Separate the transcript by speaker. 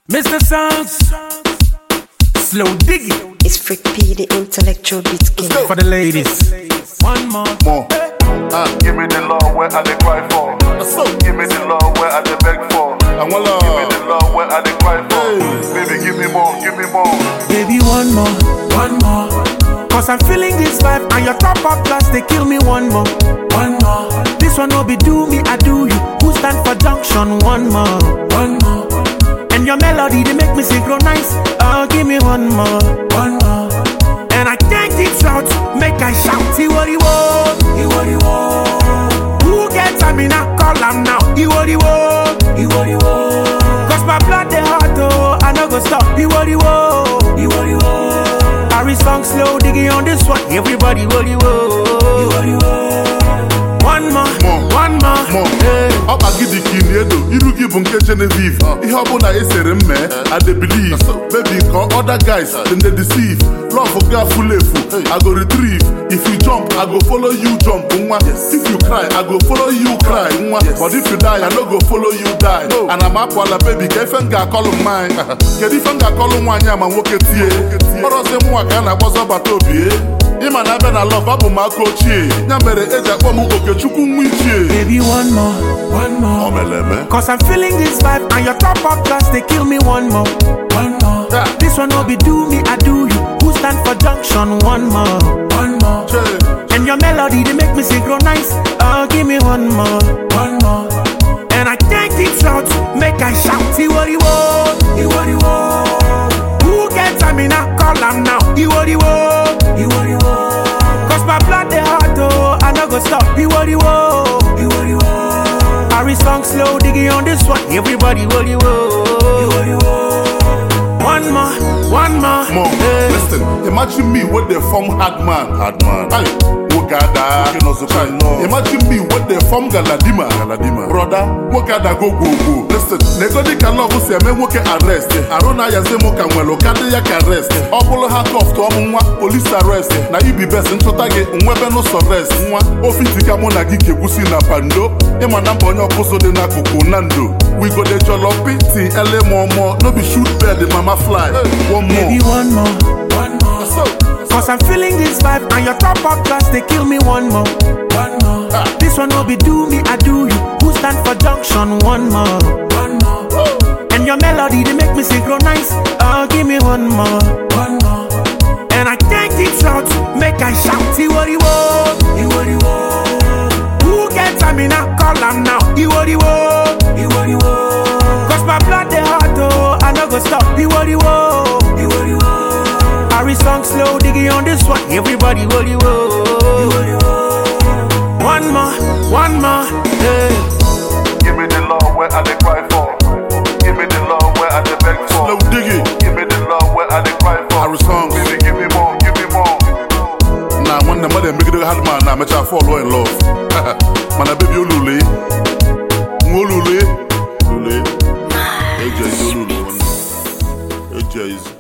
Speaker 1: Mr. Sounds, slow digging.
Speaker 2: It's Frick P, the intellectual beat king.
Speaker 1: For the ladies. One more.
Speaker 3: Give me the love where I dey cry for. Give me the love where I dey beg for. Give me the love where I dey cry for. Baby, give me more, give me more.
Speaker 1: Baby, one more, one more. Cause I'm feeling this vibe and your top up class, they kill me one more, one more. This one no be do me, I do you. Who stand for junction? One more, one more. And your melody, they make me synchronize. Oh, give me one more, one more. And I can't keep shout, make I shout. He what he want, he what he want. Who gets I mean I call him now. He what he want, he what he want. Cause my blood they hot oh, I no go stop. He what he want, he what he want. Harry song slow digging on this one. Everybody what he want, he what he want. One more, one more.
Speaker 3: Opa gidi kiniedo, irugi bunke Genevieve. Ihobo na esere mme, I dey believe. Baby, call other guys, then they deceive. Love for girl full. I go retrieve. If you jump, I go follow you jump. If you cry, I go follow you cry. But if you die, I no go follow you die. And I'm up while baby, Kefenga call him mine. Kedifenga call him one yam and walk it here. Or else him walk and I was about to be. Ima na be na love abu ma kochie. Nyamere eja kwa mu okechukwu mwichie.
Speaker 1: Baby, one more, one more.
Speaker 3: Omeleme.
Speaker 1: Cause I'm feeling this vibe and your top up class, they kill me one more, one more. This one no be do me, I do you. Who stand for junction? One more, one more. And your melody, they make me synchronize. Oh, give me one more, one more. And I can't keep shout, make I shout. He what he want, he what he want. Who gets I mean I call him now. He what he want, he what he want. Cause my blood they hot oh, I no go stop. He what he want, he what he want. Harry song slow digging on this one. Everybody what he want, he what he want. One more, one more. Hey.
Speaker 3: Listen, imagine me with the form hard man. Hey, Wogada. Imagine me with the form Galadima. Brother, Wogada go. Listen, negodi can love us, me woke arrest. Arona yazemo can well, Okada ya arrest. Obolo hack off to Amwa, police arrest. Na ibi best in Sotage, Unwebe no arrest. Ofitika mona gike busi na pando. Ema nambo nyo koso de na kukunando. We go de jolopi, ti ele momo. No be shoot bird, the mama fly. One more.
Speaker 1: Baby, one more, one more. Cause I'm feeling this vibe and your top up class, they kill me one more, one more. This one no be do me, I do you. Who stand for junction? One more, one more. And your melody, they make me synchronize. Oh, give me one more, one more. And I can't keep shout, make I shout. He what he want, he what he want. Who gets I mean I call him now. He what he want, he what he want. Cause my blood they hot oh, I no go stop. He what he want, he what he want. Harry song slow digging on this one. Everybody what you want. One more, one more. Hey.
Speaker 3: Give me the love where I dey cry for. Give me the love where I dey beg for. Slow digging. Give me the love where I dey cry for. Harry songs. Baby, give me more, give me more. Nah, when the mother make it hard man, nah, me try fall in love. Man, a baby ulule. Ulule. AJ is ulule. AJ is